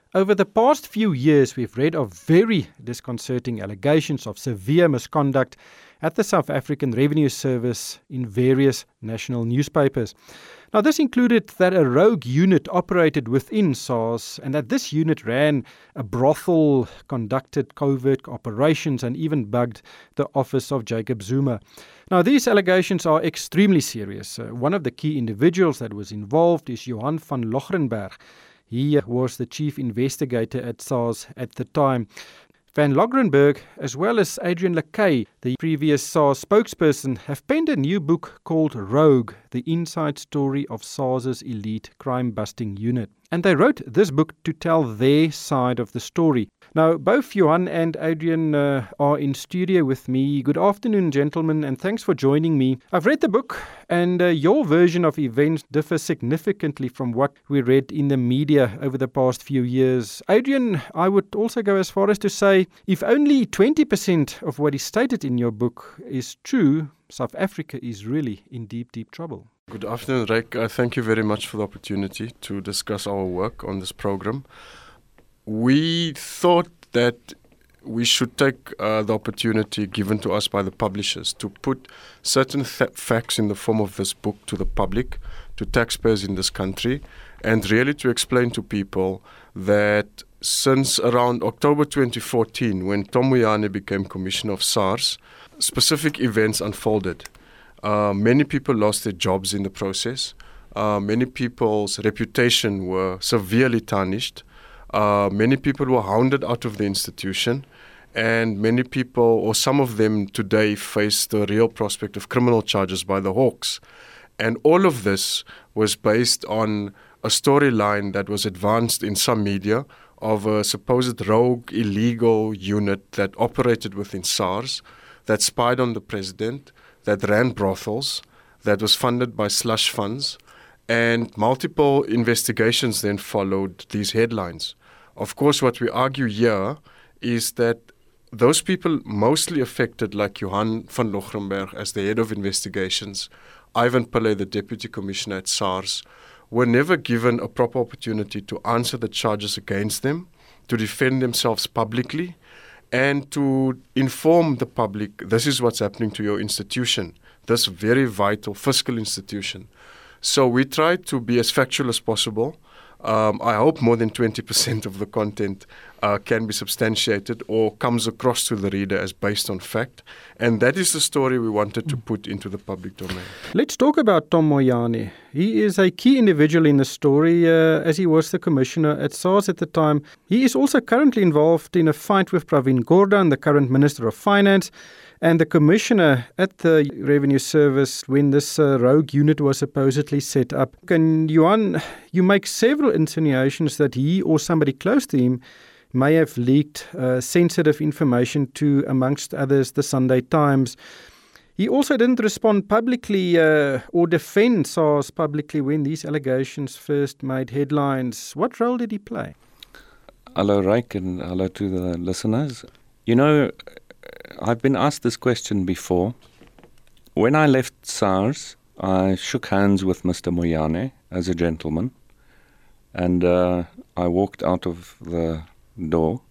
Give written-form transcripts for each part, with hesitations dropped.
Over the past few years, we've read of very disconcerting allegations of severe misconduct at the South African Revenue Service in various national newspapers. Now, this included that a rogue unit operated within SARS and that this unit ran a brothel, conducted covert operations and even bugged the office of Jacob Zuma. Now, these allegations are extremely serious. One of the key individuals that was involved is Johan van Logrenberg. He was the chief investigator at SARS at the time. Van Logrenberg, as well as Adrian Lakay, the previous SARS spokesperson, have penned a new book called Rogue, the inside story of SARS's elite crime-busting unit. And they wrote this book to tell their side of the story. Now, both Johan and Adrian are in studio with me. Good afternoon, gentlemen, and thanks for joining me. I've read the book, and your version of events differs significantly from what we read in the media over the past few years. Adrian, I would also go as far as to say, if only 20% of what is stated in your book is true, South Africa is really in deep, deep trouble. Good afternoon, Ryk. Thank you very much for the opportunity to discuss our work on this program. We thought that we should take the opportunity given to us by the publishers to put certain facts in the form of this book to the public, to taxpayers in this country, and really to explain to people that since around October 2014, when Tom Moyane became Commissioner of SARS, specific events unfolded. Many people lost their jobs in the process. Many people's reputation were severely tarnished. Many people were hounded out of the institution. And many people, or some of them today, face the real prospect of criminal charges by the Hawks. And all of this was based on a storyline that was advanced in some media of a supposed rogue, illegal unit that operated within SARS, that spied on the president, that ran brothels, that was funded by slush funds, and multiple investigations then followed these headlines. Of course, what we argue here is that those people mostly affected, like Johan van Logrenberg as the head of investigations, Ivan Pillay, the deputy commissioner at SARS, were never given a proper opportunity to answer the charges against them, to defend themselves publicly, and to inform the public, this is what's happening to your institution, this very vital fiscal institution. So we tried to be as factual as possible. I hope more than 20% of the content can be substantiated or comes across to the reader as based on fact. And that is the story we wanted to put into the public domain. Let's talk about Tom Moyane. He is a key individual in the story as he was the commissioner at SARS at the time. He is also currently involved in a fight with Pravin Gordhan, the current Minister of Finance, and the commissioner at the Revenue Service when this rogue unit was supposedly set up. And Johan, you make several insinuations that he or somebody close to him may have leaked sensitive information to, amongst others, the Sunday Times. He also didn't respond publicly or defend SARS publicly when these allegations first made headlines. What role did he play? Hello, Ryk, and hello to the listeners. You know, I've been asked this question before. When I left SARS, I shook hands with Mr. Moyane as a gentleman, and I walked out of the door,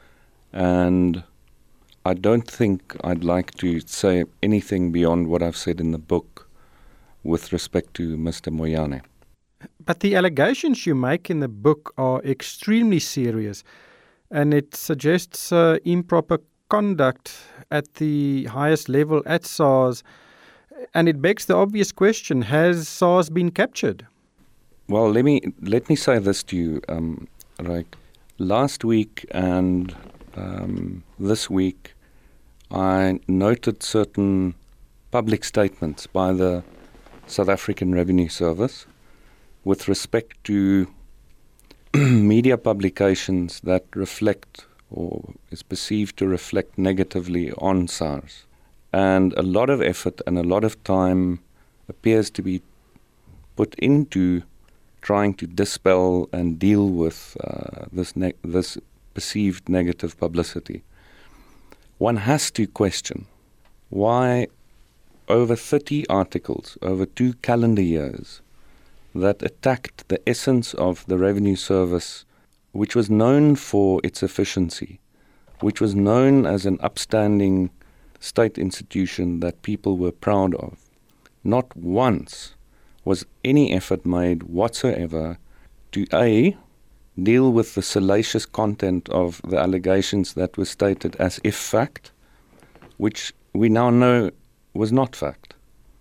and I don't think I'd like to say anything beyond what I've said in the book with respect to Mr. Moyane. But the allegations you make in the book are extremely serious, and it suggests improper conduct at the highest level at SARS, and it begs the obvious question, has SARS been captured? Well, let me say this to you, Ryk. Last week and this week, I noted certain public statements by the South African Revenue Service with respect to media publications that reflect or is perceived to reflect negatively on SARS. And a lot of effort and a lot of time appears to be put into trying to dispel and deal with this perceived negative publicity. One has to question why over 30 articles over 2 calendar years that attacked the essence of the Revenue Service which was known for its efficiency, which was known as an upstanding state institution that people were proud of, not once was any effort made whatsoever to A, deal with the salacious content of the allegations that were stated as if fact, which we now know was not fact.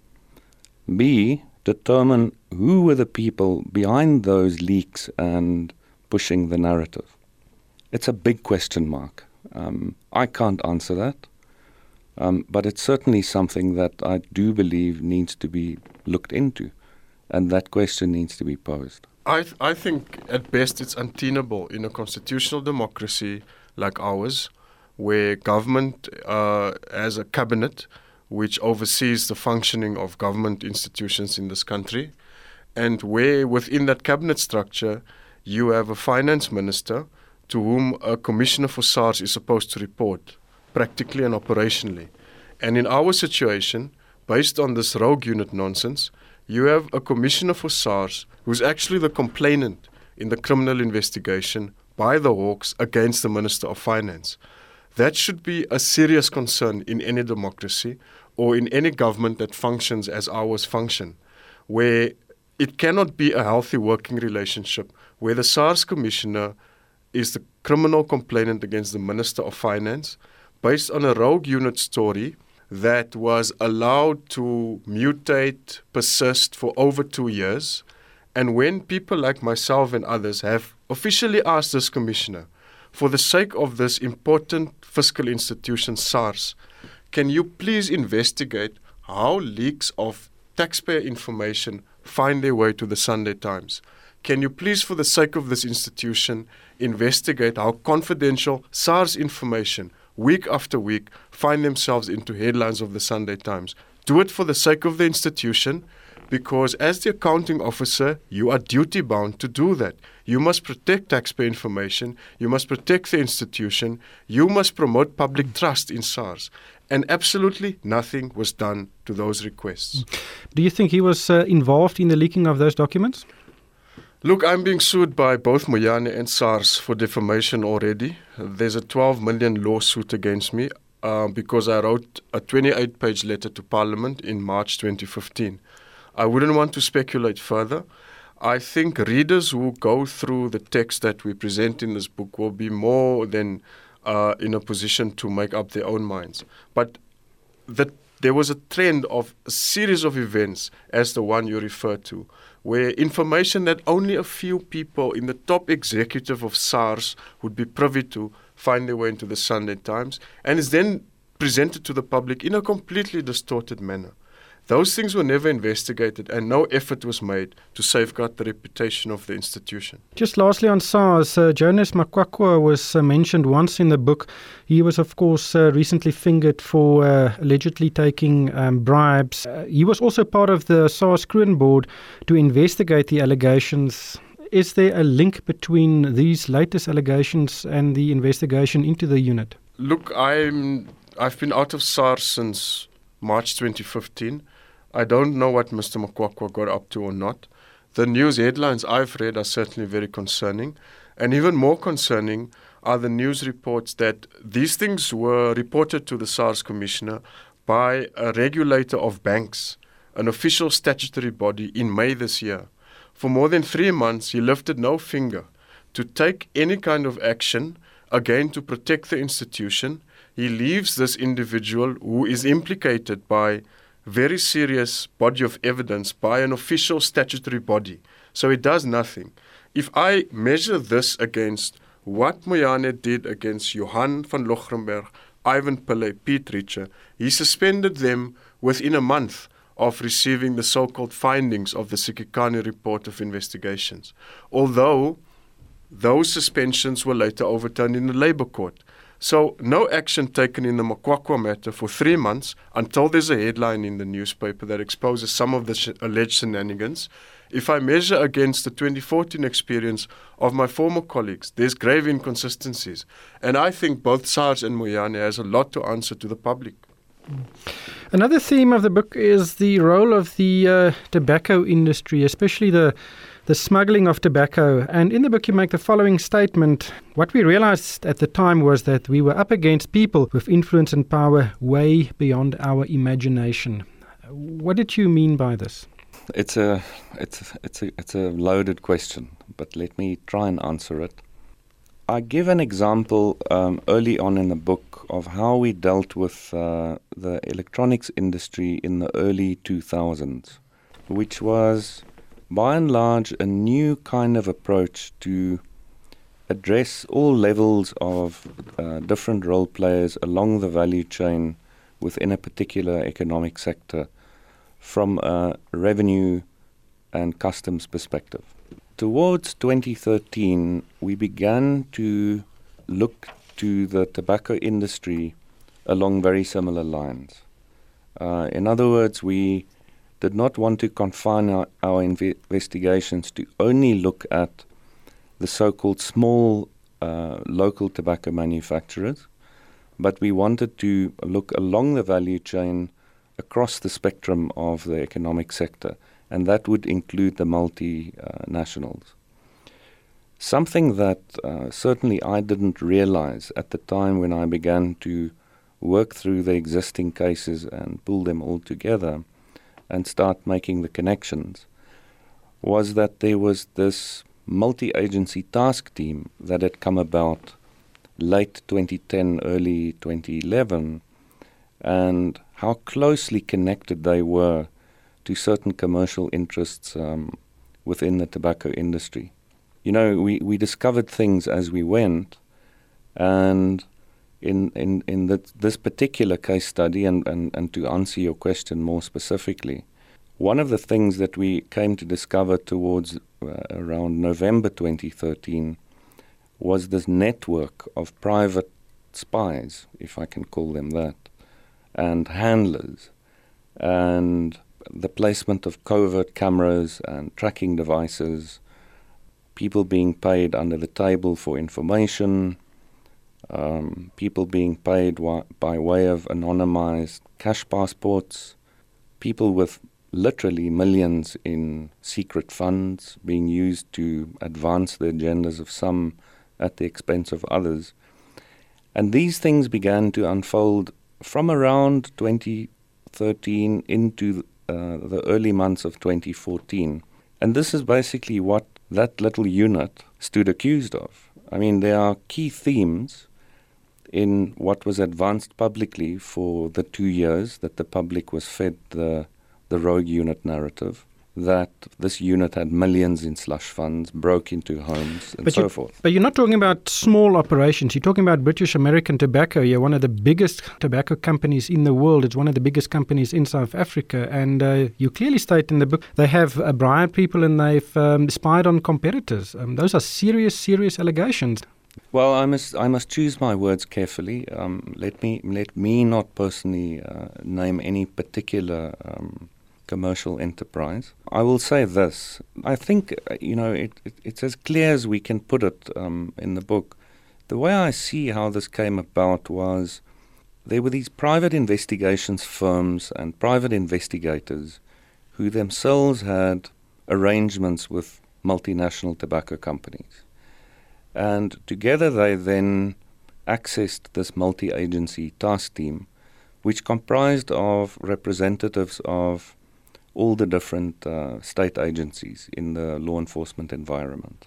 B, determine who were the people behind those leaks and pushing the narrative. It's a big question mark. I can't answer that, but it's certainly something that I do believe needs to be looked into, and that question needs to be posed. I think at best it's untenable in a constitutional democracy like ours, where government has a cabinet which oversees the functioning of government institutions in this country, and where within that cabinet structure you have a finance minister to whom a commissioner for SARS is supposed to report, practically and operationally. And in our situation, based on this rogue unit nonsense, you have a commissioner for SARS who's actually the complainant in the criminal investigation by the Hawks against the Minister of Finance. That should be a serious concern in any democracy or in any government that functions as ours function, where it cannot be a healthy working relationship where the SARS commissioner is the criminal complainant against the Minister of Finance based on a rogue unit story that was allowed to mutate, persist for over 2 years. And when people like myself and others have officially asked this commissioner, for the sake of this important fiscal institution, SARS, can you please investigate how leaks of taxpayer information find their way to the Sunday Times? Can you please, for the sake of this institution, investigate how confidential SARS information week after week find themselves into headlines of the Sunday Times? Do it for the sake of the institution, because as the accounting officer, you are duty-bound to do that. You must protect taxpayer information, you must protect the institution, you must promote public trust in SARS. And absolutely nothing was done to those requests. Do you think he was involved in the leaking of those documents? Look, I'm being sued by both Moyane and SARS for defamation already. There's a 12 million lawsuit against me because I wrote a 28-page letter to Parliament in March 2015. I wouldn't want to speculate further. I think readers who go through the text that we present in this book will be more than in a position to make up their own minds. But there was a trend of a series of events, as the one you refer to, where information that only a few people in the top executive of SARS would be privy to find their way into the Sunday Times and is then presented to the public in a completely distorted manner. Those things were never investigated and no effort was made to safeguard the reputation of the institution. Just lastly on SARS, Jonas Makwakwa was mentioned once in the book. He was, of course, recently fingered for allegedly taking bribes. He was also part of the SARS Kroon board to investigate the allegations. Is there a link between these latest allegations and the investigation into the unit? Look, I've been out of SARS since March 2015. I don't know what Mr. Makwakwa got up to or not. The news headlines I've read are certainly very concerning. And even more concerning are the news reports that these things were reported to the SARS commissioner by a regulator of banks, an official statutory body, in May this year. For more than 3 months, he lifted no finger to take any kind of action, again, to protect the institution. He leaves this individual who is implicated by very serious body of evidence by an official statutory body. So he does nothing. If I measure this against what Moyane did against Johan van Logrenberg, Ivan Pillay, Piet Richer, he suspended them within a month of receiving the so-called findings of the Sikikani report of investigations. Although those suspensions were later overturned in the Labour Court. So no action taken in the Makwakwa matter for 3 months until there's a headline in the newspaper that exposes some of the alleged shenanigans. If I measure against the 2014 experience of my former colleagues, there's grave inconsistencies. And I think both SARS and Moyane has a lot to answer to the public. Another theme of the book is the role of the tobacco industry, especially the the smuggling of tobacco. And in the book you make the following statement: what we realized at the time was that we were up against people with influence and power way beyond our imagination. What did you mean by this? It's a loaded question, but let me try and answer it. I give an example early on in the book of how we dealt with the electronics industry in the early 2000s, which was by and large a new kind of approach to address all levels of different role players along the value chain within a particular economic sector from a revenue and customs perspective. Towards 2013, we began to look to the tobacco industry along very similar lines. In other words, we did not want to confine our investigations to only look at the so-called small local tobacco manufacturers, but we wanted to look along the value chain across the spectrum of the economic sector, and that would include the multinationals. Something that certainly I didn't realize at the time when I began to work through the existing cases and pull them all together and start making the connections, was that there was this multi-agency task team that had come about late 2010, early 2011, and how closely connected they were to certain commercial interests within the tobacco industry. You know, we discovered things as we went, and in this particular case study, and to answer your question more specifically, one of the things that we came to discover towards around November 2013 was this network of private spies, if I can call them that, and handlers, and the placement of covert cameras and tracking devices, people being paid under the table for information, people being paid by way of anonymized cash passports, people with literally millions in secret funds being used to advance the agendas of some at the expense of others. And these things began to unfold from around 2013 into the early months of 2014. And this is basically what that little unit stood accused of. I mean, there are key themes in what was advanced publicly for the 2 years that the public was fed the rogue unit narrative, that this unit had millions in slush funds, broke into homes, and so forth. But you're not talking about small operations. You're talking about British American Tobacco. You're one of the biggest tobacco companies in the world. It's one of the biggest companies in South Africa. And you clearly state in the book they have bribed people and they've spied on competitors. Those are serious allegations. Well, I must choose my words carefully. Let me not personally name any particular commercial enterprise. I will say this. I think, it's as clear as we can put it in the book. The way I see how this came about was there were these private investigations firms and private investigators who themselves had arrangements with multinational tobacco companies. And together they then accessed this multi-agency task team, which comprised of representatives of all the different state agencies in the law enforcement environment.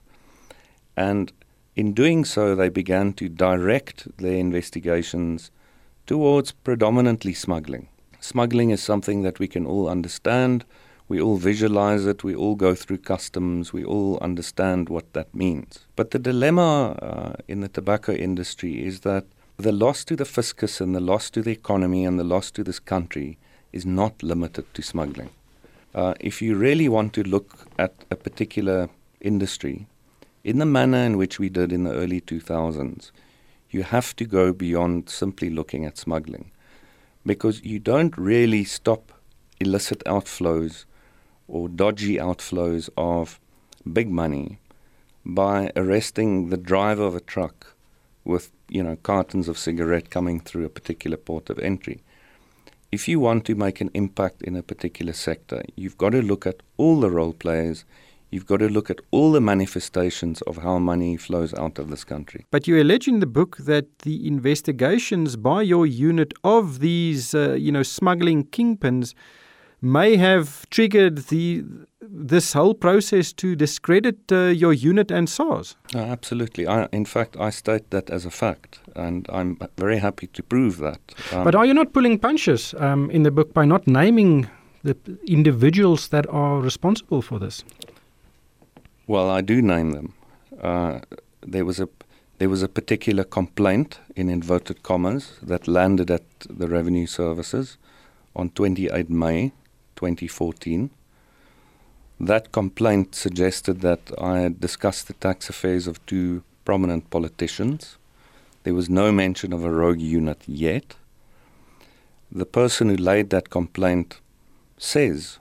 And in doing so, they began to direct their investigations towards predominantly smuggling. Smuggling is something that we can all understand. We all visualize it. We all go through customs. We all understand what that means. But the dilemma in the tobacco industry is that the loss to the fiscus and the loss to the economy and the loss to this country is not limited to smuggling. If you really want to look at a particular industry, in the manner in which we did in the early 2000s, you have to go beyond simply looking at smuggling, because you don't really stop illicit outflows or dodgy outflows of big money by arresting the driver of a truck with, cartons of cigarette coming through a particular port of entry. If you want to make an impact in a particular sector, you've got to look at all the role players. You've got to look at all the manifestations of how money flows out of this country. But you allege in the book that the investigations by your unit of these, smuggling kingpins may have triggered this whole process to discredit your unit and SARS. Absolutely. In fact, I state that as a fact, and I'm very happy to prove that. But are you not pulling punches in the book by not naming the individuals that are responsible for this? Well, I do name them. There was a particular complaint, in inverted commas, that landed at the Revenue Services on 28 May 2014. That complaint suggested that I had discussed the tax affairs of two prominent politicians. There was no mention of a rogue unit yet. The person who laid that complaint says,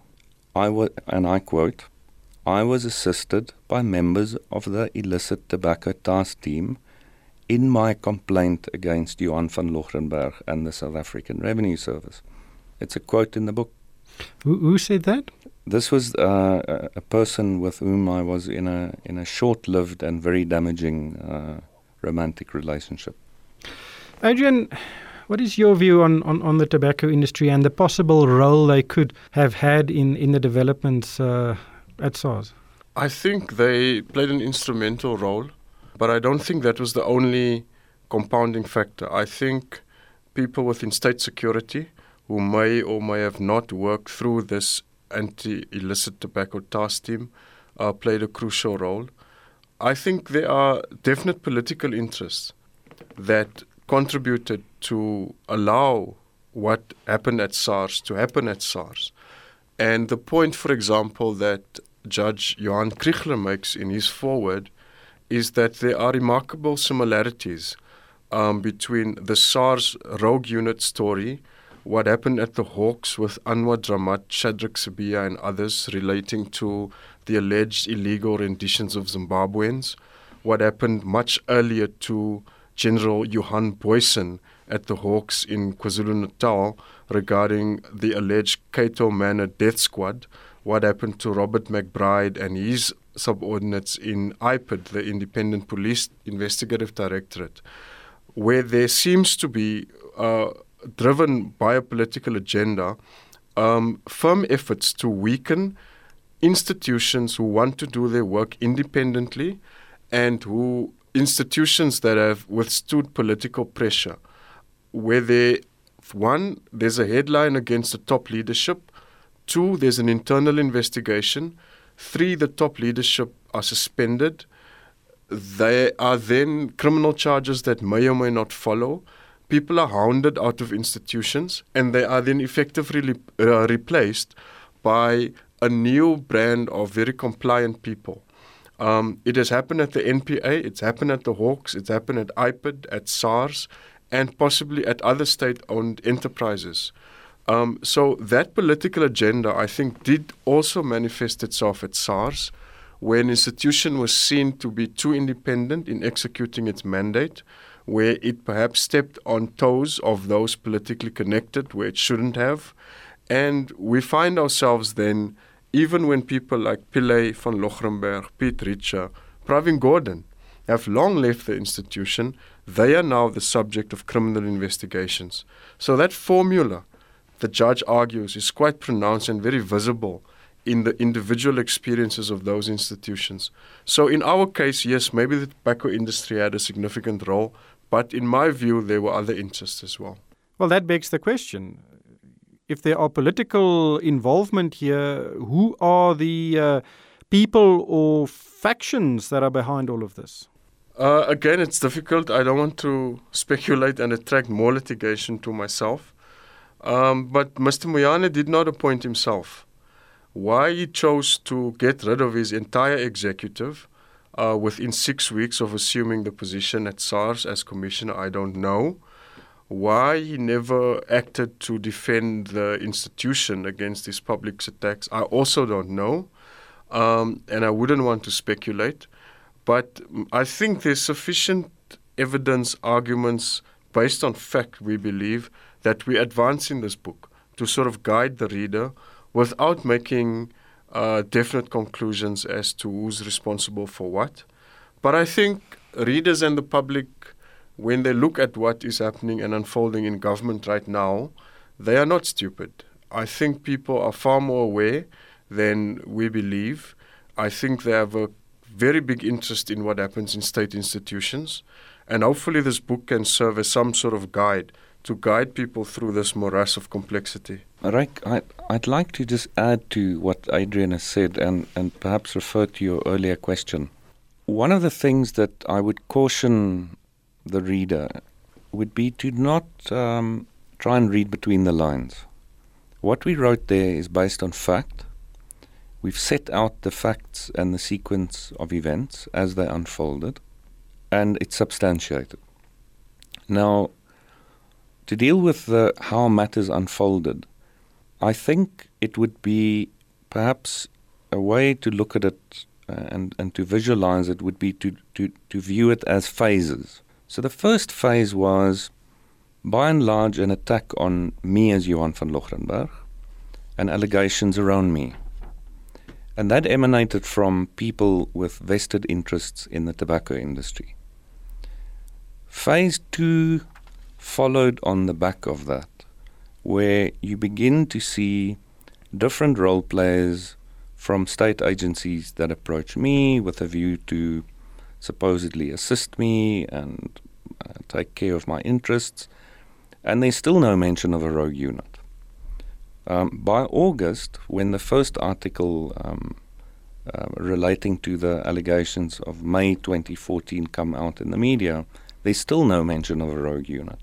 and I quote, "I was assisted by members of the illicit tobacco task team in my complaint against Johan van Logrenberg and the South African Revenue Service." It's a quote in the book. Who said that? This was a person with whom I was in a short-lived and very damaging romantic relationship. Adrian, what is your view on the tobacco industry and the possible role they could have had in the developments at SARS? I think they played an instrumental role, but I don't think that was the only compounding factor. I think people within state security who may or may have not worked through this anti-illicit tobacco task team played a crucial role. I think there are definite political interests that contributed to allow what happened at SARS to happen at SARS. And the point, for example, that Judge Johan Kriegler makes in his foreword is that there are remarkable similarities between the SARS rogue unit story, what happened at the Hawks with Anwar Dramat, Shadrack Sibiya and others relating to the alleged illegal renditions of Zimbabweans, what happened much earlier to General Johan Boysen at the Hawks in KwaZulu-Natal regarding the alleged Cato Manor death squad, what happened to Robert McBride and his subordinates in IPID, the Independent Police Investigative Directorate, where there seems to be driven by a political agenda, firm efforts to weaken institutions who want to do their work independently and who institutions that have withstood political pressure, where there's a headline against the top leadership, 2, there's an internal investigation, 3, the top leadership are suspended, there are then criminal charges that may or may not follow. People are hounded out of institutions and they are then effectively replaced by a new brand of very compliant people. It has happened at the NPA, it's happened at the Hawks, it's happened at IPID, at SARS, and possibly at other state-owned enterprises. So that political agenda, I think, did also manifest itself at SARS, where an institution was seen to be too independent in executing its mandate, where it perhaps stepped on toes of those politically connected where it shouldn't have. And we find ourselves then, even when people like Pillay van Logrenberg, Piet Richer, Pravin Gordhan have long left the institution, they are now the subject of criminal investigations. So that formula, the judge argues, is quite pronounced and very visible in the individual experiences of those institutions. So in our case, yes, maybe the tobacco industry had a significant role, but in my view, there were other interests as well. Well, that begs the question. If there are political involvement here, who are the people or factions that are behind all of this? Again, it's difficult. I don't want to speculate and attract more litigation to myself. But Mr. Moyane did not appoint himself. Why he chose to get rid of his entire executive within 6 weeks of assuming the position at SARS as commissioner, I don't know. Why he never acted to defend the institution against these public attacks, I also don't know. And I wouldn't want to speculate. But I think there's sufficient evidence, arguments, based on fact, we believe, that we advance in this book to sort of guide the reader without making definite conclusions as to who's responsible for what. But I think readers and the public, when they look at what is happening and unfolding in government right now, they are not stupid. I think people are far more aware than we believe. I think they have a very big interest in what happens in state institutions. And hopefully this book can serve as some sort of guide to guide people through this morass of complexity. Ryk, I'd like to just add to what Adrian has said and perhaps refer to your earlier question. One of the things that I would caution the reader would be to not try and read between the lines. What we wrote there is based on fact. We've set out the facts and the sequence of events as they unfolded, and it's substantiated. Now, to deal with how matters unfolded, I think it would be perhaps a way to look at it and to visualize it would be to view it as phases. So the first phase was, by and large, an attack on me as Johan van Logrenberg and allegations around me. And that emanated from people with vested interests in the tobacco industry. Phase 2 followed on the back of that, where you begin to see different role players from state agencies that approach me with a view to supposedly assist me and take care of my interests, and there's still no mention of a rogue unit. By August, when the first article relating to the allegations of May 2014 come out in the media, there's still no mention of a rogue unit.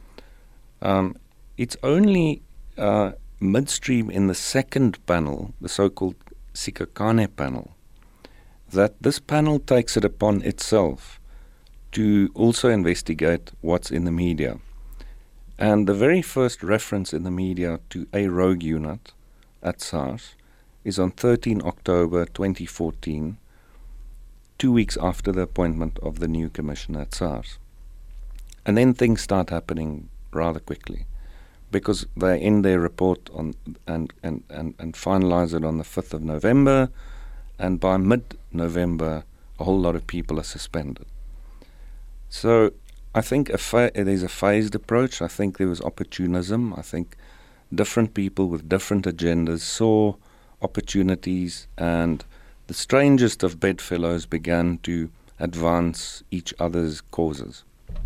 It's only midstream in the second panel, the so-called Sikhakhane panel, that this panel takes it upon itself to also investigate what's in the media. And the very first reference in the media to a rogue unit at SARS is on 13 October 2014, 2 weeks after the appointment of the new commissioner at SARS. And then things start happening rather quickly, because they end their report on and finalize it on the 5th of November, and by mid-November, a whole lot of people are suspended. So I think there's a phased approach. I think there was opportunism. I think different people with different agendas saw opportunities, and the strangest of bedfellows began to advance each other's causes.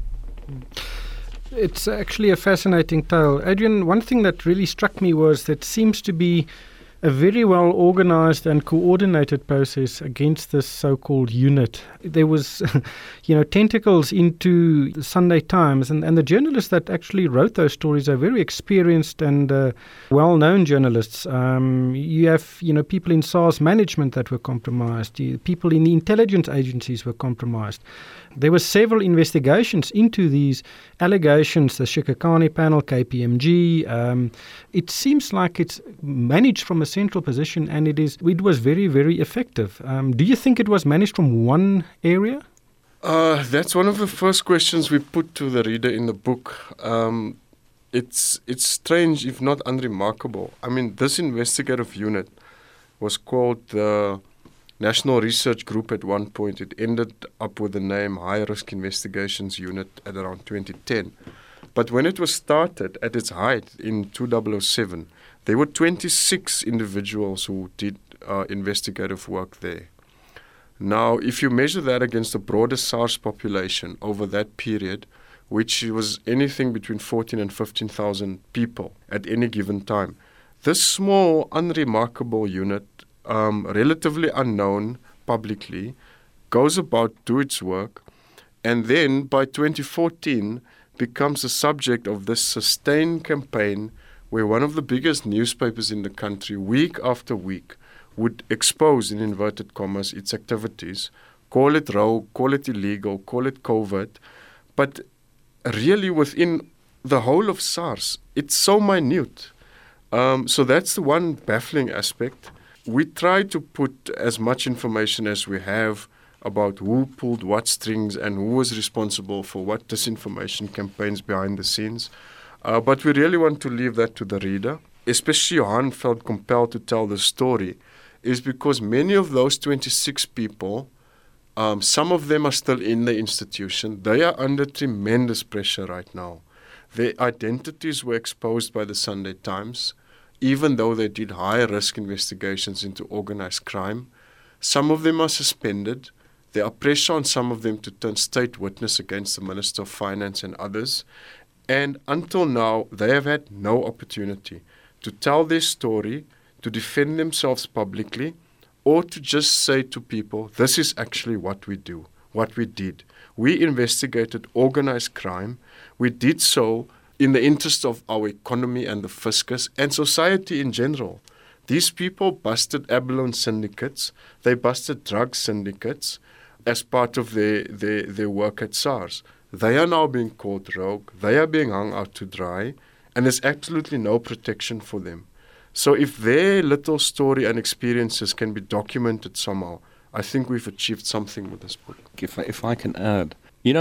It's actually a fascinating tale. Adrian, one thing that really struck me was that seems to be a very well organized and coordinated process against this so-called unit. There was, tentacles into the Sunday Times, and the journalists that actually wrote those stories are very experienced and well-known journalists. You have, people in SARS management that were compromised. People in the intelligence agencies were compromised. There were several investigations into these allegations, the Sikhakhane panel, KPMG. It seems like it's managed from a central position, and it was very, very effective. Do you think it was managed from one area? That's one of the first questions we put to the reader in the book. It's strange, if not unremarkable. I mean, this investigative unit was called the National Research Group at one point. It ended up with the name High Risk Investigations Unit at around 2010. But when it was started at its height in 2007, there were 26 individuals who did investigative work there. Now, if you measure that against the broader SARS population over that period, which was anything between 14 and 15,000 people at any given time, this small, unremarkable unit, relatively unknown publicly, goes about do its work, and then by 2014 becomes the subject of this sustained campaign where one of the biggest newspapers in the country, week after week, would expose, in inverted commas, its activities, call it rogue, call it illegal, call it covert, but really within the whole of SARS, it's so minute. So that's the one baffling aspect. We try to put as much information as we have about who pulled what strings and who was responsible for what disinformation campaigns behind the scenes. But we really want to leave that to the reader. Especially Johan felt compelled to tell the story is because many of those 26 people, some of them are still in the institution. They are under tremendous pressure right now. Their identities were exposed by the Sunday Times, even though they did high-risk investigations into organized crime. Some of them are suspended. There are pressure on some of them to turn state witness against the Minister of Finance and others. And until now, they have had no opportunity to tell their story, to defend themselves publicly, or to just say to people, this is actually what we do, what we did. We investigated organized crime. We did so in the interest of our economy and the fiscus and society in general. These people busted abalone syndicates. They busted drug syndicates as part of their work at SARS. They are now being called rogue. They are being hung out to dry, and there's absolutely no protection for them. So if their little story and experiences can be documented somehow, I think we've achieved something with this book. If I can add,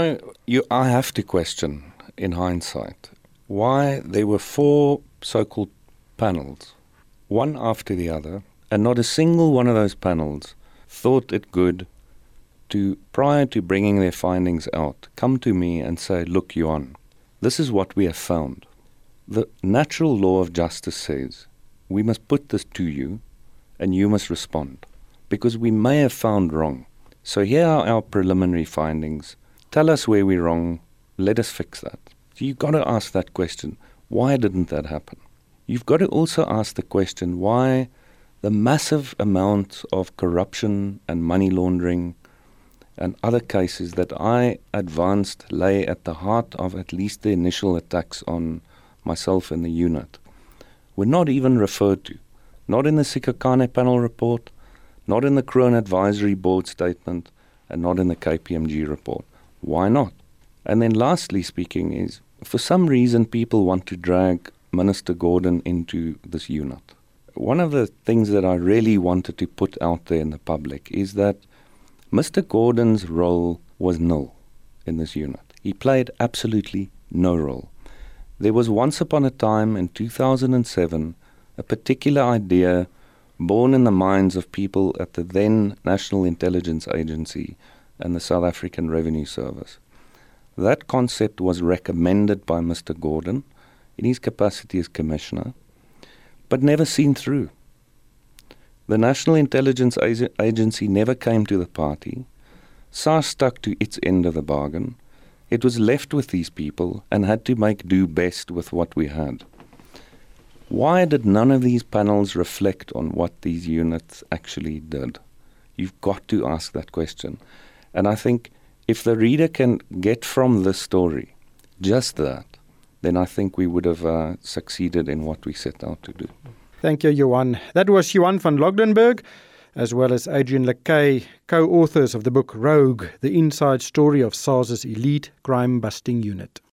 I have to question, in hindsight, why there were 4 so-called panels, one after the other, and not a single one of those panels thought it good to, prior to bringing their findings out, come to me and say, look, Johan, this is what we have found. The natural law of justice says we must put this to you and you must respond, because we may have found wrong. So here are our preliminary findings. Tell us where we're wrong. Let us fix that. So you've got to ask that question. Why didn't that happen? You've got to also ask the question why the massive amount of corruption and money laundering and other cases that I advanced lay at the heart of at least the initial attacks on myself and the unit were not even referred to. Not in the Sikhakhane panel report, not in the Kroon Advisory Board statement, and not in the KPMG report. Why not? And then lastly speaking is, for some reason people want to drag Minister Gordhan into this unit. One of the things that I really wanted to put out there in the public is that Mr. Gordhan's role was nil in this unit. He played absolutely no role. There was once upon a time in 2007 a particular idea born in the minds of people at the then National Intelligence Agency and the South African Revenue Service. That concept was recommended by Mr. Gordhan in his capacity as Commissioner, but never seen through. The National Intelligence Agency never came to the party. SARS stuck to its end of the bargain. It was left with these people and had to make do best with what we had. Why did none of these panels reflect on what these units actually did? You've got to ask that question. And I think if the reader can get from this story just that, then I think we would have succeeded in what we set out to do. Thank you, Johan. That was Johan van Logdenberg, as well as Adrian Lakay, co-authors of the book Rogue, the inside story of SARS's elite crime-busting unit.